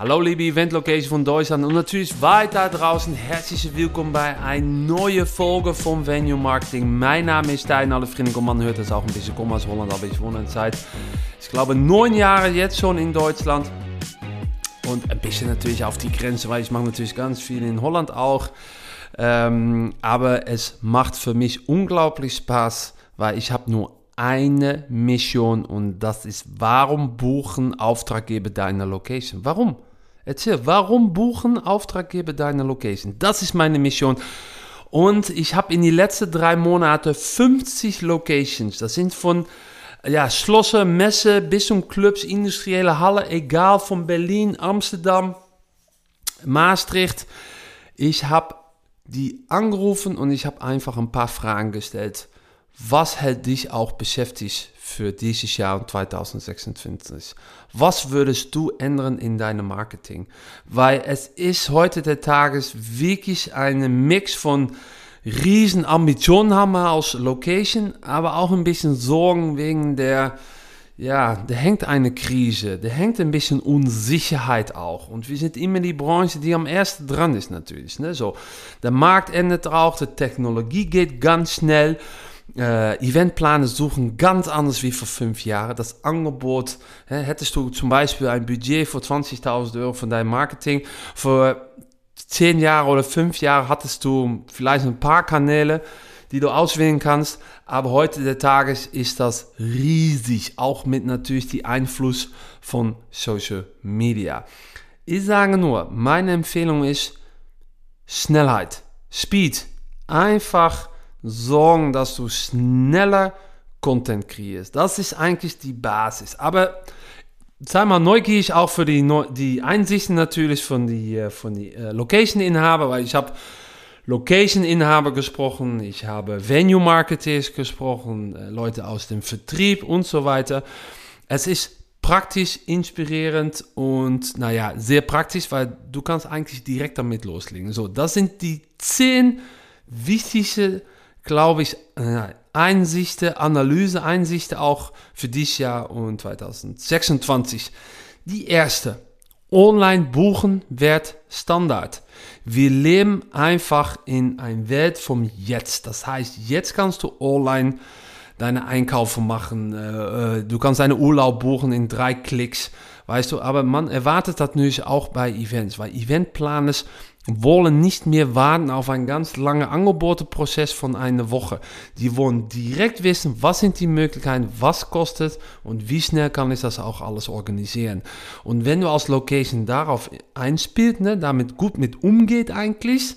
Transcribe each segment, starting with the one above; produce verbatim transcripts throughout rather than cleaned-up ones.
Hallo liebe Event-Location von Deutschland und natürlich weiter draußen. Herzlich willkommen bei einer neuen Folge von Venue Marketing. Mein Name ist Stijn, alle Vrienden, und man hört es auch ein bisschen, ich komme aus Holland, aber ich wohne in Zeit, ich glaube neun Jahre jetzt schon in Deutschland. Und ein bisschen natürlich auf die Grenze, weil ich mache natürlich ganz viel in Holland auch. Ähm, aber es macht für mich unglaublich Spaß, weil ich habe nur eine Mission und das ist, warum buchen Auftraggeber deine Location? Warum? Erzähl, warum buchen Auftraggeber deine Location? Das ist meine Mission. Und ich habe in die letzten drei Monate fünfzig Locations. Das sind von ja, Schlösser, Messe bis zum Clubs, industrielle Halle, egal, von Berlin, Amsterdam, Maastricht. Ich habe die angerufen und ich habe einfach ein paar Fragen gestellt. Was hält dich auch beschäftigt für dieses Jahr zwanzig sechsundzwanzig? Was würdest du ändern in deinem Marketing? Weil es ist heute der Tages wirklich ein Mix von riesen Ambitionen haben wir als Location, aber auch ein bisschen Sorgen wegen der, ja, da hängt eine Krise, da hängt ein bisschen Unsicherheit auch. Und wir sind immer die Branche, die am ersten dran ist natürlich. Ne? So, der Markt ändert auch, die Technologie geht ganz schnell. Äh, Eventplaner suchen ganz anders wie vor fünf Jahren. Das Angebot, hä, hättest du zum Beispiel ein Budget für zwanzigtausend Euro von deinem Marketing, vor zehn Jahren oder fünf Jahren hattest du vielleicht ein paar Kanäle, die du auswählen kannst, aber heute der Tages ist das riesig, auch mit natürlich dem Einfluss von Social Media. Ich sage nur, meine Empfehlung ist Schnellheit, Speed, einfach sorgen, dass du schneller Content kreierst. Das ist eigentlich die Basis. Aber sei mal neugierig auch für die, die Einsichten natürlich von die, von die äh, Location-Inhaber, weil ich habe Location-Inhaber gesprochen, ich habe Venue-Marketers gesprochen, äh, Leute aus dem Vertrieb und so weiter. Es ist praktisch, inspirierend und naja, sehr praktisch, weil du kannst eigentlich direkt damit loslegen. So, das sind die zehn wichtigsten, glaube ich, Einsichten, Analyse, Einsichten auch für dieses Jahr und zwanzig sechsundzwanzig. Die erste, online buchen wird Standard. Wir leben einfach in einer Welt vom Jetzt. Das heißt, jetzt kannst du online deine Einkäufe machen. Du kannst deine Urlaub buchen in drei Klicks. Weißt du, aber man erwartet das natürlich auch bei Events, weil Eventplaner wollen nicht mehr warten auf einen ganz langen Angeboteprozess von einer Woche. Die wollen direkt wissen, was sind die Möglichkeiten, was kostet und wie schnell kann ich das auch alles organisieren. Und wenn du als Location darauf einspielst, ne, damit gut mit umgeht eigentlich,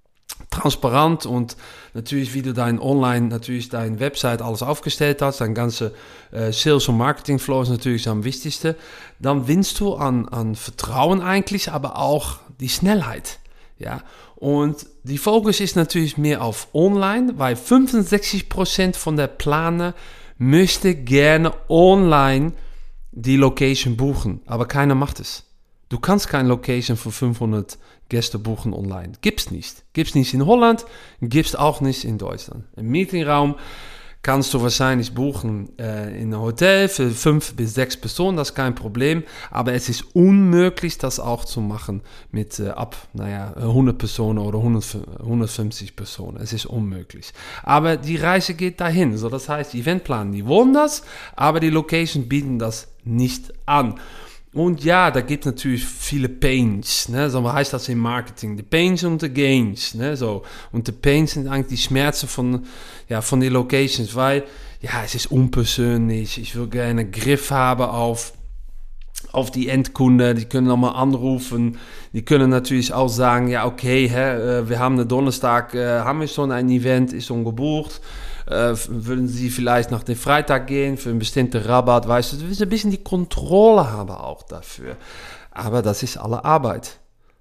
transparent und natürlich, wie du dein Online, natürlich deine Website alles aufgestellt hast, dein ganze äh, Sales- und Marketing-Flow ist natürlich am wichtigsten, dann gewinnst du an, an Vertrauen eigentlich, aber auch die Schnellheit. Ja, und die Fokus ist natürlich mehr auf Online, weil fünfundsechzig Prozent von der Planer möchte gerne online die Location buchen, aber keiner macht es. Du kannst keine Location für fünfhundert Gäste buchen online. Gibt's nicht. Gibt's nicht in Holland, gibt's auch nicht in Deutschland. Im Meetingraum kannst du wahrscheinlich buchen äh, in einem Hotel für fünf bis sechs Personen, das ist kein Problem, aber es ist unmöglich, das auch zu machen mit äh, ab, naja, hundert Personen oder hundertfünfzig Personen, es ist unmöglich. Aber die Reise geht dahin, so das heißt, die Eventplaner, die wollen das, aber die Locations bieten das nicht an. Und ja, da gibt es natürlich viele Pains, ne? So heißt das im Marketing, die Pains und die Gains, ne? So. Und die Pains sind eigentlich die Schmerzen von, ja, von den Locations, weil, ja, es ist unpersönlich, ich will gerne Griff haben auf, auf die Endkunden, die können nochmal anrufen, die können natürlich auch sagen, ja, okay, hä, wir haben einen Donnerstag, äh, haben wir schon ein Event, ist schon gebucht, Äh, würden sie vielleicht nach dem Freitag gehen für einen bestimmten Rabatt, weißt du, du willst ein bisschen die Kontrolle haben auch dafür. Aber das ist alle Arbeit.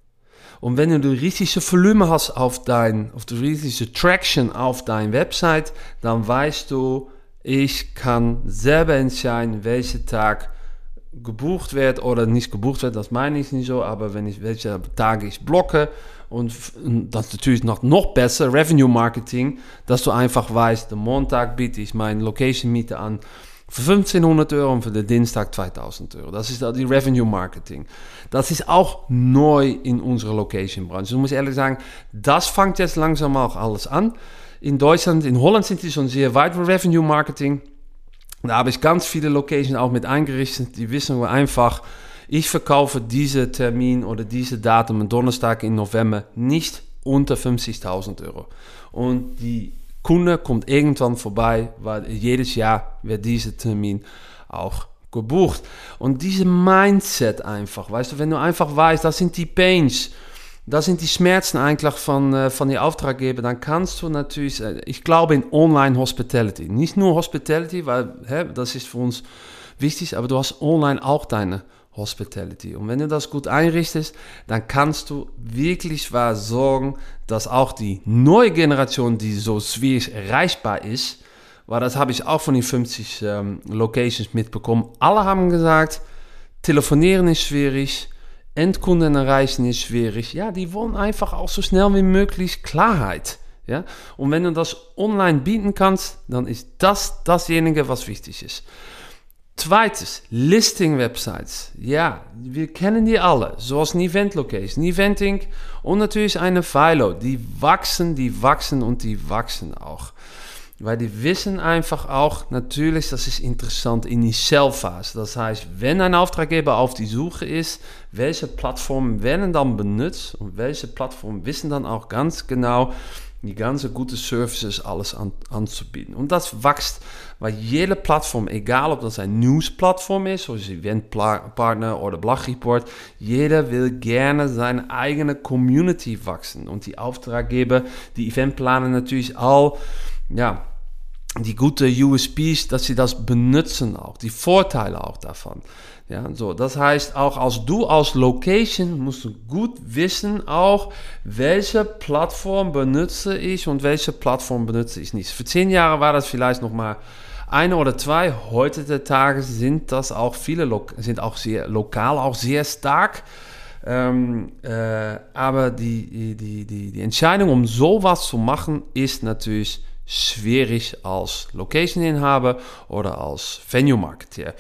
Und wenn du die richtige Volumen hast auf dein, auf die richtige Traction auf deine Website, dann weißt du, ich kann selber entscheiden, welcher Tag gebucht wird oder nicht gebucht wird, das meine ich nicht so, aber wenn ich welche Tage ich blocke und das ist natürlich noch, noch besser, Revenue Marketing, dass du einfach weißt, am Montag biete ich meine Location Miete an Für fünfzehnhundert Euro und für den Dienstag zweitausend Euro. Das ist die Revenue Marketing. Das ist auch neu in unserer Location-Branche. Ich muss ehrlich sagen, das fängt jetzt langsam auch alles an. In Deutschland, in Holland sind die schon sehr weit mit Revenue Marketing. Da habe ich ganz viele Locations auch mit eingerichtet. Die wissen einfach, ich verkaufe diese Termin oder diese Datum, am Donnerstag in November, nicht unter fünfzigtausend Euro. Und die Kunde kommt irgendwann vorbei, weil jedes Jahr wird dieser Termin auch gebucht. Und diese Mindset einfach, weißt du, wenn du einfach weißt, das sind die Pains, das sind die Schmerzen eigentlich von, von die Auftraggeber, dann kannst du natürlich, ich glaube in Online Hospitality, nicht nur Hospitality, weil hä, das ist für uns wichtig, aber du hast online auch deine Hospitality. Und wenn du das gut einrichtest, dann kannst du wirklich wahr sorgen, dass auch die neue Generation, die so schwierig erreichbar ist, weil das habe ich auch von den fünfzig ähm, Locations mitbekommen, alle haben gesagt, telefonieren ist schwierig, Endkunden erreichen ist schwierig. Ja, die wollen einfach auch so schnell wie möglich Klarheit. Ja? Und wenn du das online bieten kannst, dann ist das dasjenige, was wichtig ist. Zweites, Listing-Websites. Ja, wir kennen die alle, zoals ein Event-Location, Eventing und natürlich eine Philo. Die wachsen, die wachsen und die wachsen auch. Weil die wissen einfach auch, natürlich, das ist interessant in die Sell-Phase. Das heißt, wenn ein Auftraggeber auf die Suche ist, welche Plattformen werden dann benutzt und welche Plattformen wissen dann auch ganz genau, die ganze gute Services alles an, anzubieten. Und das wächst, weil jede Plattform, egal ob das ein News-Plattform ist, zoals Eventpartner oder Blagreport, jeder will gerne seine eigene Community wachsen. Und die Auftraggeber, die Eventplaner natürlich auch, ja, die gute U S Ps, dass sie das benutzen auch, die Vorteile auch davon. Ja, so, das heißt, auch als du als Location musst du gut wissen auch, welche Plattform benutze ich und welche Plattform benutze ich nicht. Für zehn Jahre war das vielleicht noch mal eine oder zwei. Heute der Tage sind das auch viele, sind auch sehr lokal, auch sehr stark. Ähm, äh, aber die, die, die, die Entscheidung, um sowas zu machen, ist natürlich schwierig als Location-Inhaber oder als Venue-Marketeer.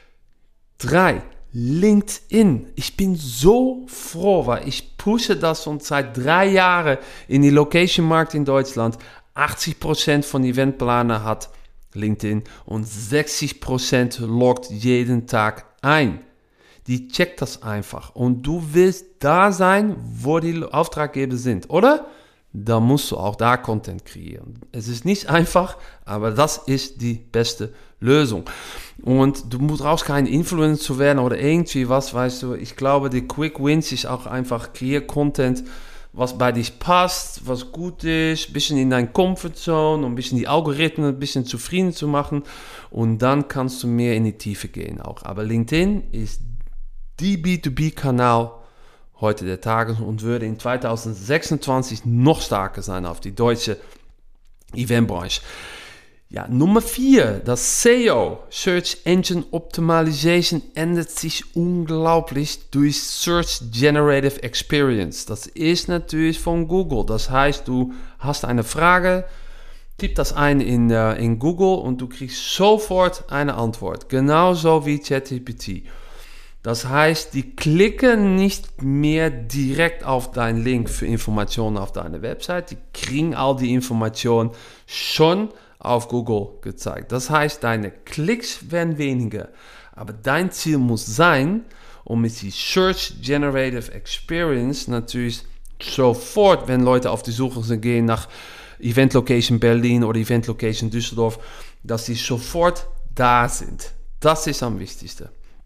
Drei, LinkedIn. Ich bin so froh, weil ich pushe das schon seit drei Jahren in die Location-Markt in Deutschland. achtzig Prozent von Eventplaner hat LinkedIn und sechzig Prozent loggt jeden Tag ein. Die checkt das einfach und du willst da sein, wo die Auftraggeber sind, oder? Da musst du auch da Content kreieren. Es ist nicht einfach, aber das ist die beste Lösung. Und du brauchst kein Influencer zu werden oder irgendwie was, weißt du. Ich glaube, die Quick Wins ist auch einfach kreier Content, was bei dich passt, was gut ist, ein bisschen in dein Comfort Zone, um ein bisschen die Algorithmen ein bisschen zufrieden zu machen. Und dann kannst du mehr in die Tiefe gehen auch. Aber LinkedIn ist die B zwei B-Kanal heute der Tage und würde in zwanzig sechsundzwanzig noch stärker sein auf die deutsche Eventbranche. Ja, Nummer vier, das S E O, Search Engine Optimization, ändert sich unglaublich durch Search Generative Experience. Das ist natürlich von Google. Das heißt, du hast eine Frage, tipp das ein in, uh, in Google und du kriegst sofort eine Antwort. Genauso wie ChatGPT. Das heißt, die klicken nicht mehr direkt auf deinen Link für Informationen auf deine Website. Die kriegen all die Informationen schon auf Google gezeigt. Das heißt, deine Klicks werden weniger. Aber dein Ziel muss sein, um mit die Search Generative Experience natürlich sofort, wenn Leute auf die Suche gehen nach Event Location Berlin oder Event Location Düsseldorf, dass sie sofort da sind. Das ist am wichtigsten.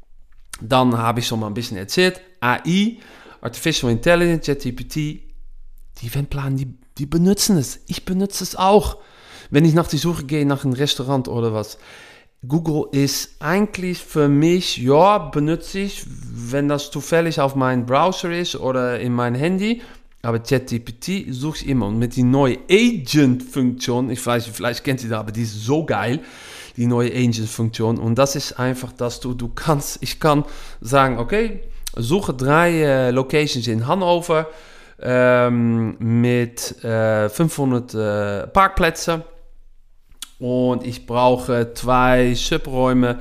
Dann habe ich schon mal ein bisschen erzählt, A I, Artificial Intelligence, ChatGPT, die Eventplaner, die, die benutzen es. Ich benutze es auch. Wenn ich nach die Suche gehe, nach einem Restaurant oder was. Google ist eigentlich für mich, ja, benutze ich, wenn das zufällig auf meinem Browser ist oder in mein Handy. Aber ChatGPT suche ich immer. Und mit die neue Agent-Funktion, ich weiß, vielleicht kennt ihr das, aber die ist so geil, die neue Agent-Funktion. Und das ist einfach, dass du, du kannst, ich kann sagen, okay, suche drei äh, Locations in Hannover ähm, mit äh, fünfhundert äh, Parkplätzen. und ich brauche zwei Subräume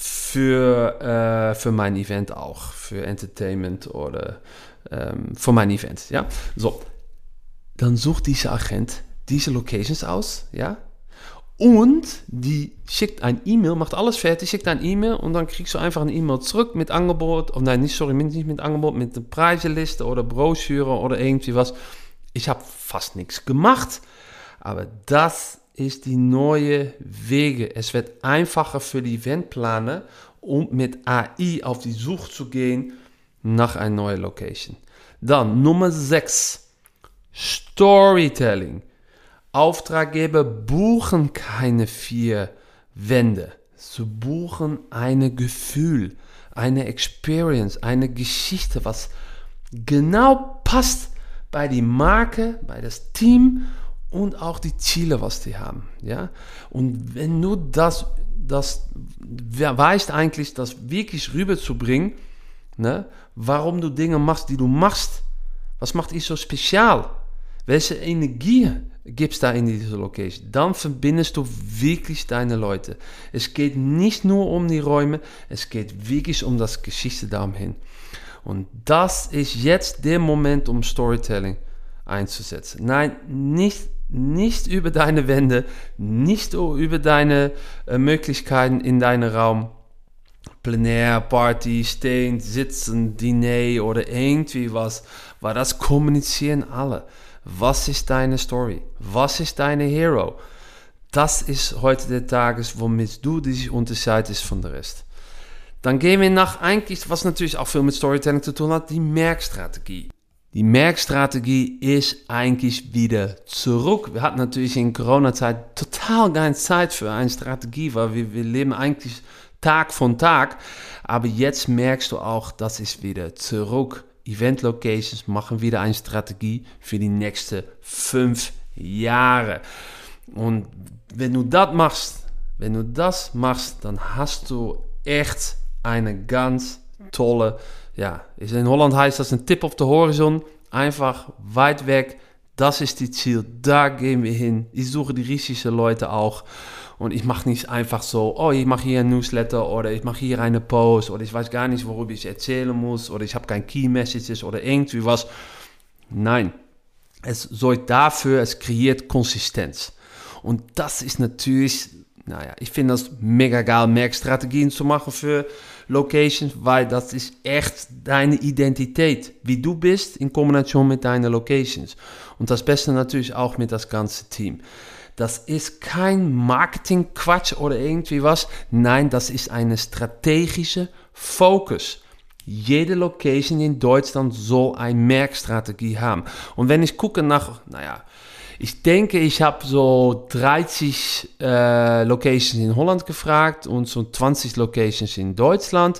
für, äh, für mein Event auch, für Entertainment oder ähm, für mein Event. Ja? So, dann sucht dieser Agent diese Locations aus, ja, und die schickt ein E-Mail, macht alles fertig, schickt ein E-Mail und dann kriegst du einfach ein E-Mail zurück mit Angebot, oh nein, nicht, sorry, nicht mit Angebot, mit der Preiseliste oder Broschüre oder irgendwie was. Ich habe fast nichts gemacht, aber das ist die neue Wege. Es wird einfacher für die Eventplaner, um mit A I auf die Suche zu gehen nach einer neuen Location. Dann Nummer sechs, Storytelling. Auftraggeber buchen keine vier Wände. Sie buchen ein Gefühl, eine Experience, eine Geschichte, was genau passt bei die Marke, bei das Team und auch die Ziele, was die haben. Ja? Und wenn du das, das weißt eigentlich, das wirklich rüberzubringen, ne? Warum du Dinge machst, die du machst, was macht dich so spezial? Welche Energie gibst du da in diese Location? Dann verbindest du wirklich deine Leute. Es geht nicht nur um die Räume, es geht wirklich um das Geschichte dahin. Und das ist jetzt der Moment, um Storytelling einzusetzen. Nein, nicht, nicht über deine Wände, nicht über deine äh, Möglichkeiten in deinem Raum. Plenär, Party, stehen, sitzen, Diner oder irgendwie was, weil das kommunizieren alle. Was ist deine Story? Was ist deine Hero? Das ist heute der Tag, womit du dich unterscheidest von der Rest. Dann gehen wir nach eigentlich, was natürlich auch viel mit Storytelling zu tun hat, die Merkstrategie. Die Merkstrategie ist eigentlich wieder zurück. Wir hatten natürlich in Corona-Zeit total keine Zeit für eine Strategie, weil wir, wir leben eigentlich Tag von Tag. Aber jetzt merkst du auch, das ist wieder zurück. Event Locations machen wieder eine Strategie für die nächsten fünf Jahre. Und wenn du das machst, wenn du das machst, dann hast du echt eine ganz tolle, ja, in Holland heißt das ein Tip of the Horizon, einfach weit weg, das ist die Ziel, da gehen wir hin. Ich suche die richtigen Leute auch. Und ich mache nicht einfach so, oh, ich mache hier ein Newsletter oder ich mache hier eine Post oder ich weiß gar nicht, worüber ich erzählen muss oder ich habe keine Key Messages oder irgendwie was. Nein, es sorgt dafür, es kreiert Konsistenz. Und das ist natürlich, naja, ich finde das mega geil, Merkstrategien zu machen für Locations, weil das ist echt deine Identität, wie du bist in Kombination mit deinen Locations. Und das Beste natürlich auch mit das ganze Team. Das ist kein Marketing-Quatsch oder irgendwie was. Nein, das ist eine strategische Fokus. Jede Location in Deutschland soll eine Merkstrategie haben. Und wenn ich gucke nach, naja, ich denke, ich habe so dreißig äh, Locations in Holland gefragt und so zwanzig Locations in Deutschland.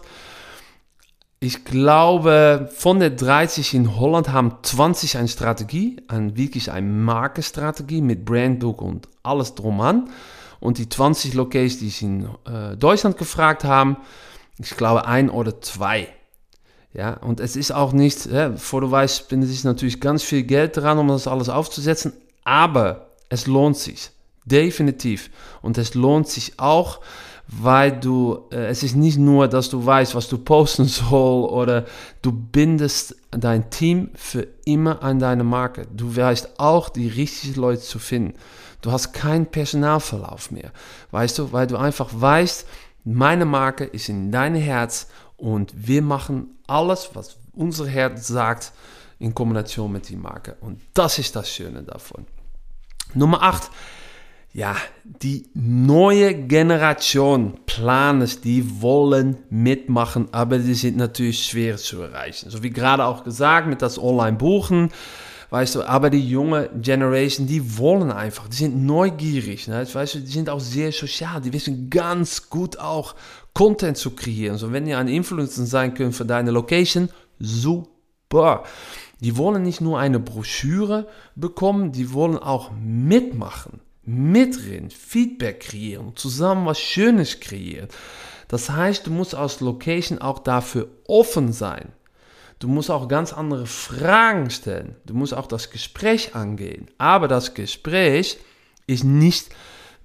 Ich glaube, von der dreißig in Holland haben zwanzig eine Strategie, ein, wirklich eine Markenstrategie mit Brandbook und alles drum an. Und die zwanzig Locations, die ich in äh, Deutschland gefragt haben, ich glaube ein oder zwei. Ja, und es ist auch nicht, ja, vor du weißt, es ist natürlich ganz viel Geld dran, um das alles aufzusetzen, aber es lohnt sich, definitiv. Und es lohnt sich auch, weil du, äh, es ist nicht nur, dass du weißt, was du posten soll oder du bindest dein Team für immer an deine Marke. Du weißt auch, die richtigen Leute zu finden. Du hast keinen Personalverlauf mehr, weißt du, weil du einfach weißt, meine Marke ist in deinem Herz und wir machen alles, was unser Herz sagt, in Kombination mit der Marke. Und das ist das Schöne davon. Nummer acht. Ja, die neue Generation Planers, die wollen mitmachen, aber die sind natürlich schwer zu erreichen. So wie gerade auch gesagt, mit das Online-Buchen, weißt du, aber die junge Generation, die wollen einfach, die sind neugierig, ne? Weißt du, die sind auch sehr sozial, die wissen ganz gut auch Content zu kreieren. So, wenn ihr ein Influencer sein könnt für deine Location, super. Die wollen nicht nur eine Broschüre bekommen, die wollen auch mitmachen. Mitreden, Feedback kreieren, zusammen was Schönes kreieren. Das heißt, du musst als Location auch dafür offen sein. Du musst auch ganz andere Fragen stellen. Du musst auch das Gespräch angehen. Aber das Gespräch ist nicht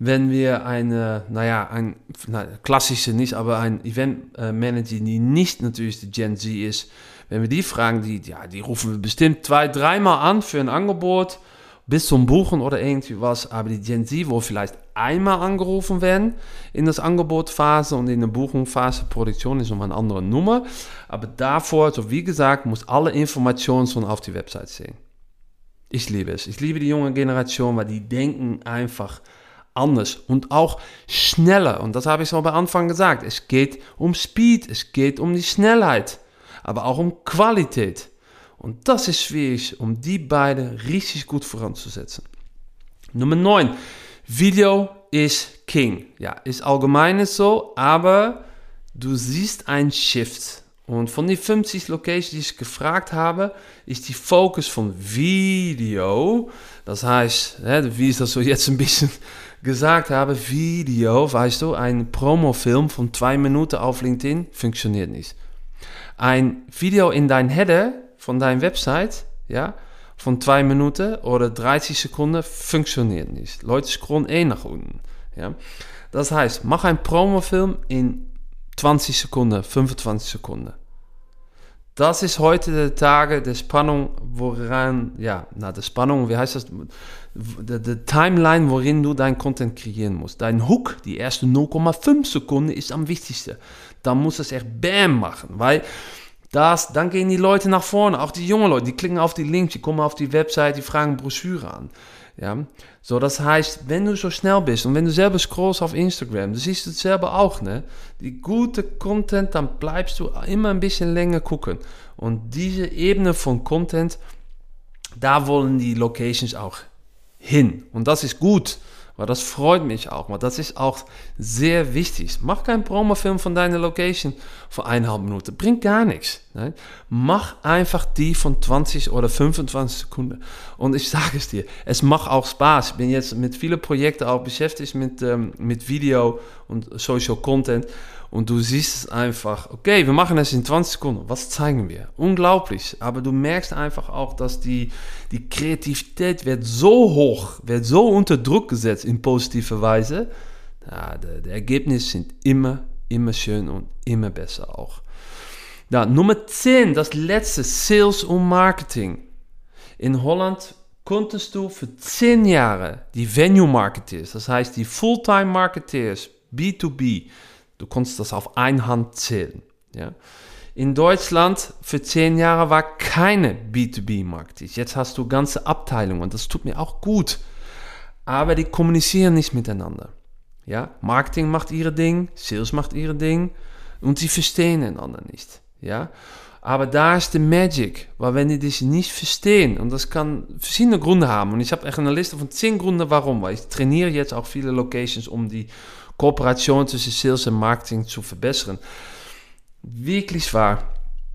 wenn wir eine, naja, ein na, klassische nicht, aber ein Event-Manager, die nicht natürlich die Gen Z ist, wenn wir die fragen, die, ja, die rufen wir bestimmt zwei, dreimal an für ein Angebot, bis zum Buchen oder irgendwie was, aber die Gen Z, wo vielleicht einmal angerufen werden in das Angebotphase und in der Buchungsphase, Produktion ist nochmal eine andere Nummer, aber davor, so wie gesagt, muss alle Informationen schon auf die Website sehen. Ich liebe es. Ich liebe die junge Generation, weil die denken einfach anders und auch schneller. Und das habe ich so bei Anfang gesagt. Es geht um Speed, es geht um die Schnellheit, aber auch um Qualität. Und das ist schwierig, um die beiden richtig gut voranzusetzen. Nummer neun. Video ist King. Ja, ist allgemein so, aber du siehst einen Shift. Und von die fünfzig Locations, die ich gefragt habe, ist die Fokus von Video. Das heißt, wie ich das so jetzt ein bisschen gesagt habe, Video, weißt du, ein Promofilm von zwei Minuten auf LinkedIn funktioniert nicht. Ein Video in dein Header von deiner Website, ja, von zwei Minuten oder dreißig Sekunden funktioniert nicht. Leute scrollen eh nach unten. Ja. Das heißt, mach einen Promofilm in zwanzig Sekunden, fünfundzwanzig Sekunden. Das ist heute der Tage der Spannung, woran, ja, na, der Spannung, wie heißt das? Der, der Timeline, worin du dein Content kreieren musst. Dein Hook, die erste null Komma fünf Sekunden, ist am wichtigsten. Da muss es echt Bam machen, weil das, dann gehen die Leute nach vorne, auch die jungen Leute, die klicken auf die Links, die kommen auf die Website, die fragen Broschüre an. Ja, so, das heißt, wenn du so schnell bist und wenn du selber scrollst auf Instagram, du siehst es selber auch, ne? Die gute Content, dann bleibst du immer ein bisschen länger gucken. Und diese Ebene von Content, da wollen die Locations auch hin. Und das ist gut, weil das freut mich auch, weil das ist auch sehr wichtig. Mach keinen Promofilm von deiner Location für eineinhalb Minuten, bringt gar nichts. Ne? Mach einfach die von zwanzig oder fünfundzwanzig Sekunden. Und ich sage es dir, es macht auch Spaß. Ich bin jetzt mit vielen Projekten auch beschäftigt mit, ähm, mit Video und Social Content. Und du siehst es einfach, okay, wir machen es in zwanzig Sekunden. Was zeigen wir? Unglaublich. Aber du merkst einfach auch, dass die, die Kreativität wird so hoch, wird so unter Druck gesetzt in positiver Weise. Ja, die, die Ergebnisse sind immer, immer schön und immer besser auch. Ja, Nummer zehn, das letzte, Sales und Marketing. In Holland konntest du für zehn Jahre die Venue Marketeers, das heißt die Fulltime Marketeers, B zwei B, du konntest das auf eine Hand zählen. Ja. In Deutschland für zehn Jahre war keine B zwei B Marketeers. Jetzt hast du ganze Abteilungen und das tut mir auch gut. Aber die kommunizieren nicht miteinander. Ja. Marketing macht ihre Ding, Sales macht ihre Ding und sie verstehen einander nicht. Ja. Aber da ist die Magic, weil wenn die dich nicht verstehen, und das kann verschiedene Gründe haben, und ich habe echt eine Liste von zehn Gründen, warum, weil ich trainiere jetzt auch viele Locations, um die Kooperation zwischen Sales und Marketing zu verbessern. Wirklich wahr,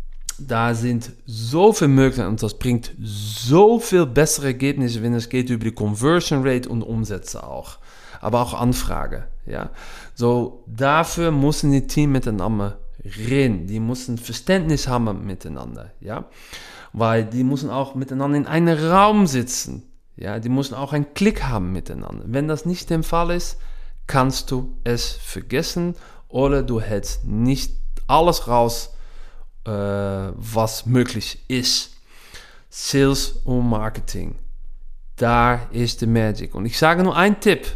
da sind so viele Möglichkeiten und das bringt so viel bessere Ergebnisse, wenn es geht über die Conversion Rate und Umsätze auch, aber auch Anfragen. Ja, so dafür müssen die Team miteinander reden, die müssen Verständnis haben miteinander, ja, weil die müssen auch miteinander in einem Raum sitzen, ja, die müssen auch einen Klick haben miteinander. Wenn das nicht der Fall ist, kannst du es vergessen oder du hältst nicht alles raus, äh, was möglich ist. Sales und Marketing, da ist die Magic. Und ich sage nur einen Tipp,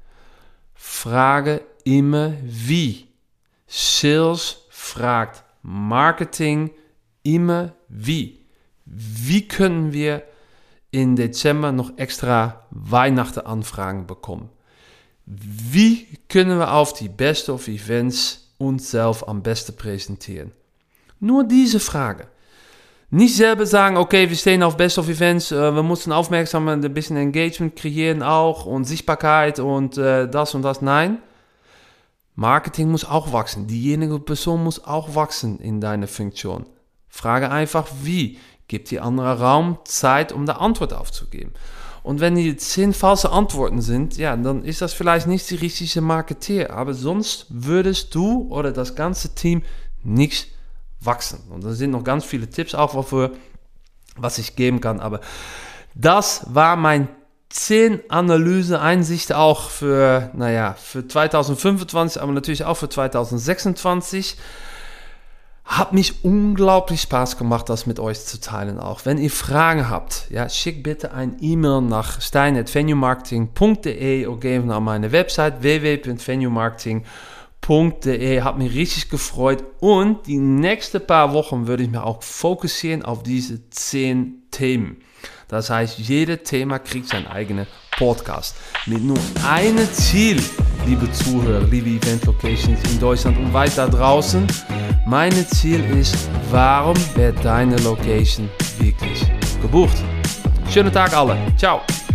frage immer wie. Sales fragt Marketing immer wie. Wie können wir in Dezember noch extra Weihnachten-Anfragen bekommen? Wie können wir auf die Best of Events uns selbst am besten präsentieren? Nur diese Frage. Nicht selber sagen, okay, wir stehen auf Best of Events, äh, wir müssen Aufmerksamkeit, ein bisschen Engagement kreieren auch und Sichtbarkeit und äh, das und das. Nein, Marketing muss auch wachsen. Diejenige Person muss auch wachsen in deiner Funktion. Frage einfach wie. Gib die andere Raum, Zeit, um da Antwort aufzugeben. Und wenn die zehn falsche Antworten sind, ja, dann ist das vielleicht nicht die richtige Marketeer. Aber sonst würdest du oder das ganze Team nicht wachsen. Und da sind noch ganz viele Tipps auch dafür, was ich geben kann. Aber das war mein zehn Analyse-Einsichten auch für, naja, für zwanzig fünfundzwanzig, aber natürlich auch für zwanzig sechsundzwanzig. Hat mich unglaublich Spaß gemacht, das mit euch zu teilen auch. Wenn ihr Fragen habt, ja, schickt bitte ein E-Mail nach stein at venue marketing punkt de oder geht auf meine Website w w w punkt venue marketing punkt de. Hat mich richtig gefreut und die nächsten paar Wochen würde ich mir auch fokussieren auf diese zehn Themen. Das heißt, jedes Thema kriegt sein eigenes Podcast. Mit nur einem Ziel, liebe Zuhörer, liebe Event Locations in Deutschland und weiter draußen. Mein Ziel ist, warum wird deine Location wirklich gebucht? Schönen Tag alle. Ciao.